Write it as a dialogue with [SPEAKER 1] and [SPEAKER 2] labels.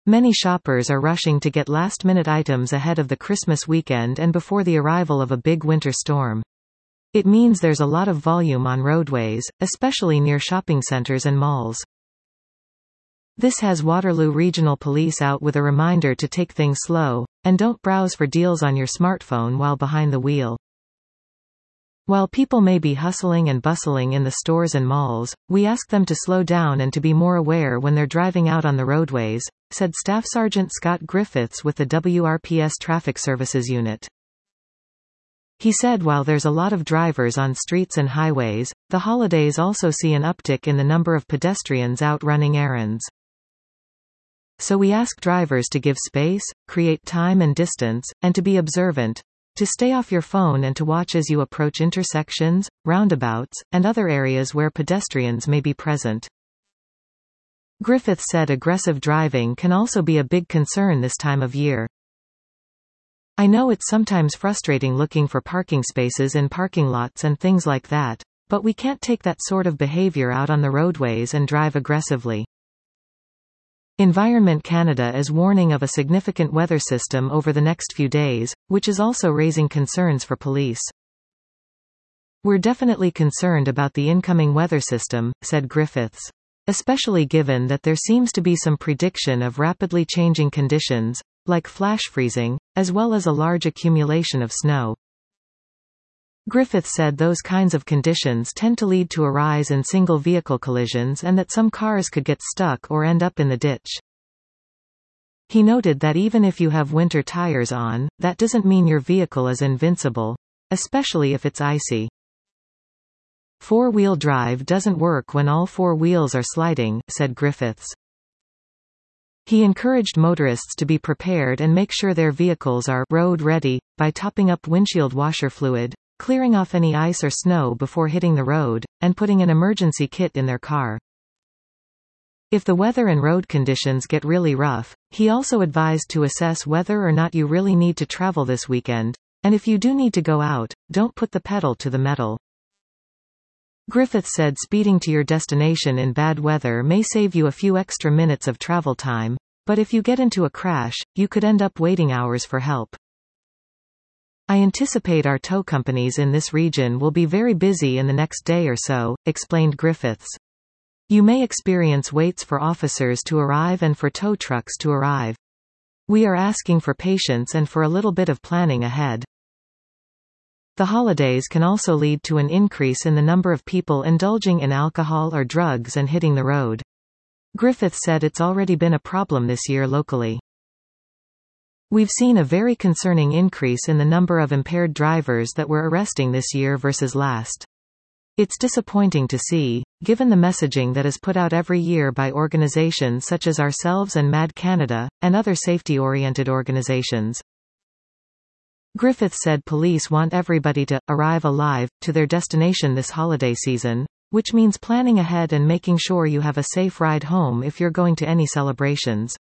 [SPEAKER 1] Many shoppers are rushing to get last-minute items ahead of the Christmas weekend and before the arrival of a big winter storm. It means there's a lot of volume on roadways, especially near shopping centers and malls. This has Waterloo Regional Police out with a reminder to take things slow, and don't browse for deals on your smartphone while behind the wheel. While people may be hustling and bustling in the stores and malls, we ask them to slow down and to be more aware when they're driving out on the roadways, said Staff Sergeant Scott Griffiths with the WRPS Traffic Services Unit. He said while there's a lot of drivers on streets and highways, the holidays also see an uptick in the number of pedestrians out running errands. So we ask drivers to give space, create time and distance, and to be observant, to stay off your phone and to watch as you approach intersections, roundabouts, and other areas where pedestrians may be present. Griffith said aggressive driving can also be a big concern this time of year. I know it's sometimes frustrating looking for parking spaces in parking lots and things like that, but we can't take that sort of behavior out on the roadways and drive aggressively. Environment Canada is warning of a significant weather system over the next few days, which is also raising concerns for police. We're definitely concerned about the incoming weather system, said Griffiths. Especially given that there seems to be some prediction of rapidly changing conditions, like flash freezing, as well as a large accumulation of snow. Griffiths said those kinds of conditions tend to lead to a rise in single-vehicle collisions and that some cars could get stuck or end up in the ditch. He noted that even if you have winter tires on, that doesn't mean your vehicle is invincible, especially if it's icy. Four-wheel drive doesn't work when all four wheels are sliding, said Griffiths. He encouraged motorists to be prepared and make sure their vehicles are road-ready, by topping up windshield washer fluid, clearing off any ice or snow before hitting the road, and putting an emergency kit in their car. If the weather and road conditions get really rough, he also advised to assess whether or not you really need to travel this weekend, and if you do need to go out, don't put the pedal to the metal. Griffiths said speeding to your destination in bad weather may save you a few extra minutes of travel time, but if you get into a crash, you could end up waiting hours for help. I anticipate our tow companies in this region will be very busy in the next day or so, explained Griffiths. You may experience waits for officers to arrive and for tow trucks to arrive. We are asking for patience and for a little bit of planning ahead. The holidays can also lead to an increase in the number of people indulging in alcohol or drugs and hitting the road. Griffiths said it's already been a problem this year locally. We've seen a very concerning increase in the number of impaired drivers that we're arresting this year versus last. It's disappointing to see, given the messaging that is put out every year by organizations such as ourselves and MAD Canada, and other safety-oriented organizations. Griffiths said police want everybody to arrive alive to their destination this holiday season, which means planning ahead and making sure you have a safe ride home if you're going to any celebrations.